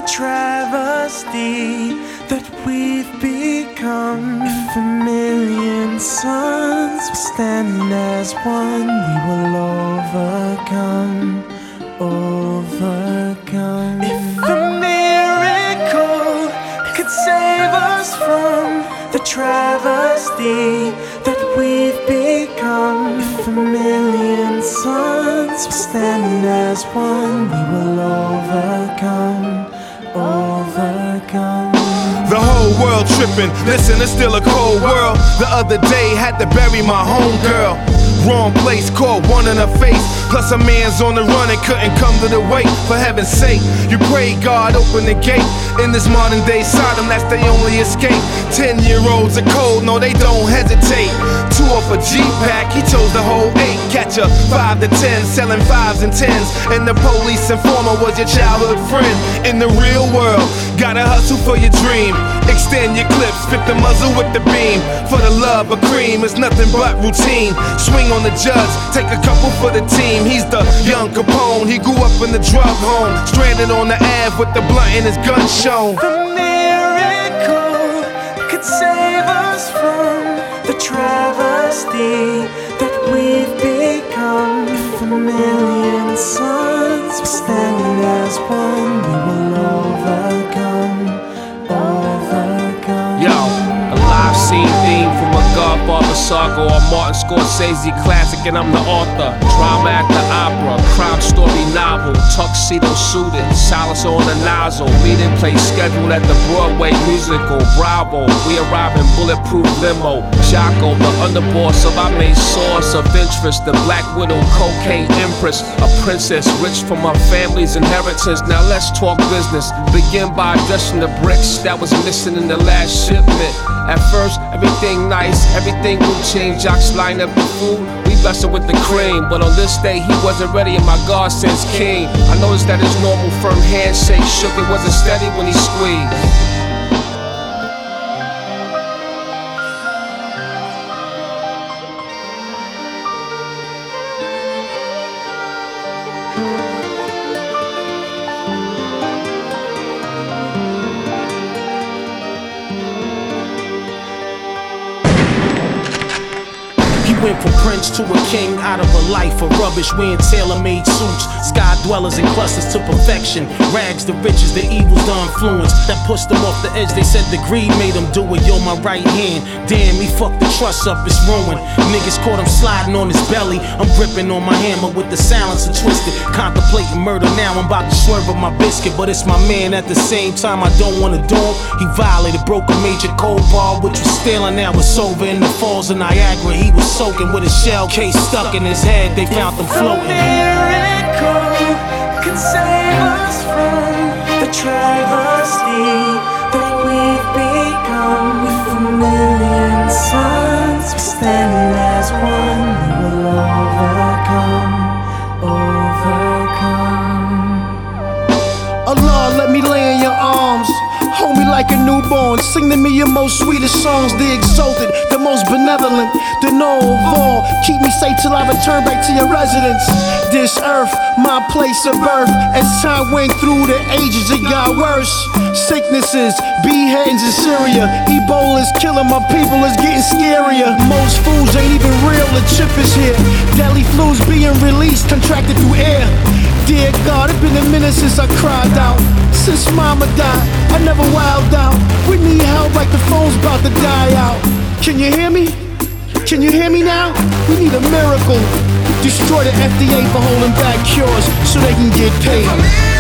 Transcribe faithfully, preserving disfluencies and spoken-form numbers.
travesty that we've become. If a million suns were standing as one, we will overcome, overcome. If a miracle could save us from the travesty that we've become. If a million suns were standing as one, we will overcome, overcome. The whole world tripping, listen, it's still a cold world. The other day, had to bury my homegirl. Wrong place, caught one in her face. Plus a man's on the run and couldn't come to the wake. For heaven's sake, you pray God open the gate. In this modern day Sodom, that's their only escape. Ten year olds are cold, no they don't hesitate. Two off a G-Pack, he chose the whole eight. Catch a five to ten, selling fives and tens. And the police informer was your childhood friend. In the real world, gotta hustle for your dream. Extend your clip, spit the muzzle with the beam. For the love of cream, it's nothing but routine. Swing on the judge, take a couple for the team. He's the young Capone, he grew up in the drug home. Stranded on the Ave with the blunt in his gun shown. The miracle could save us from the travesty that we've become. If a million suns were standing as one, we will overcome, overcome. Yo, a live scene theme from a Godfather saga or Martin Scorsese classic, and I'm the author. Drama at the opera, crime story novel, tuxedo suited, silence on the nozzle. Meeting place scheduled at the Broadway musical. Bravo, we arrive in bulletproof limo. Jocko, the underboss of our main source of interest. The Black Widow, cocaine empress, a princess rich from her family's inheritance. Now let's talk business. Begin by addressing the bricks that was missing in the last shipment. At first, everything nice, everything routine. Jocks line up the food, we bless with the cream. But on this day, he wasn't ready, and my God sends king. I noticed that his normal firm handshake shook, it wasn't steady when he squeezed. Went from prince to a king, out of a life of rubbish, wearing tailor-made suits. Sky dwellers in clusters to perfection. Rags the riches, the evils, the influence that pushed them off the edge. They said the greed made them do it. You're my right hand. Damn, he fucked the trust up, it's ruined. Niggas caught him sliding on his belly. I'm gripping on my hammer with the silencer twisted. Contemplating murder now, I'm about to swerve up my biscuit. But it's my man at the same time, I don't wanna do him. He violated, broke a major code bar, which was stealing. Now it's over in the falls of Niagara. He was so with a shell case stuck in his head, they found them floating. A miracle could save us from the travesty that we've become. If a million suns were standing as one, we will overcome, overcome. Allah, let me lay in your arms. Hold me like a newborn, sing to me your most sweetest songs. The exalted, the most benevolent, the know of all. Keep me safe till I return back to your residence. This earth, my place of birth. As time went through the ages, it got worse. Sicknesses, beheadings in Syria. Ebola's killing my people, it's getting scarier. Most fools ain't even real, the chip is here. Deadly flu's being released, contracted through air. Dear God, it's been a minute since I cried out. Since mama died, I never wilded out. We need help like the phone's about to die out. Can you hear me? Can you hear me now? We need a miracle. Destroy the F D A for holding back cures so they can get paid.